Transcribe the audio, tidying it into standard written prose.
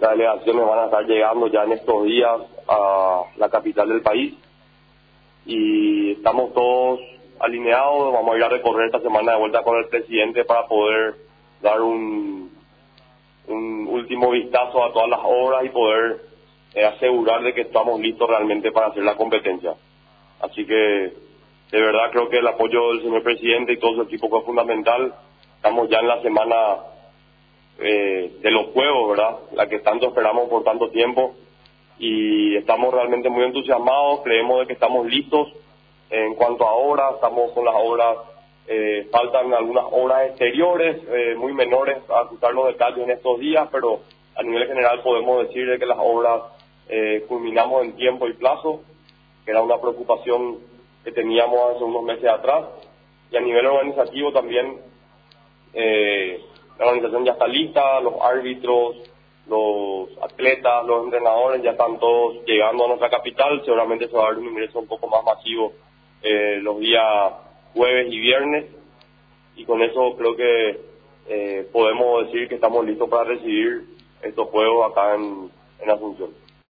Las delegaciones van a estar llegando ya en estos días a la capital del país y estamos todos alineados. Vamos a ir a recorrer esta semana de vuelta con el presidente para poder dar un último vistazo a todas las obras y poder asegurar de que estamos listos realmente para hacer la competencia. Así que de verdad creo que el apoyo del señor presidente y todo su equipo fue fundamental. Estamos ya en la semana de los juegos, ¿verdad? La que tanto esperamos por tanto tiempo, y estamos realmente muy entusiasmados. Creemos de que estamos listos en cuanto a obras. Estamos con las obras, faltan algunas obras exteriores muy menores a ajustar los detalles en estos días, pero a nivel general podemos decir de que las obras culminamos en tiempo y plazo, que era una preocupación que teníamos hace unos meses atrás. Y a nivel organizativo también, la organización ya está lista, los árbitros, los atletas, los entrenadores ya están todos llegando a nuestra capital. Seguramente se va a dar un ingreso un poco más masivo los días jueves y viernes, y con eso creo que podemos decir que estamos listos para recibir estos juegos acá en Asunción.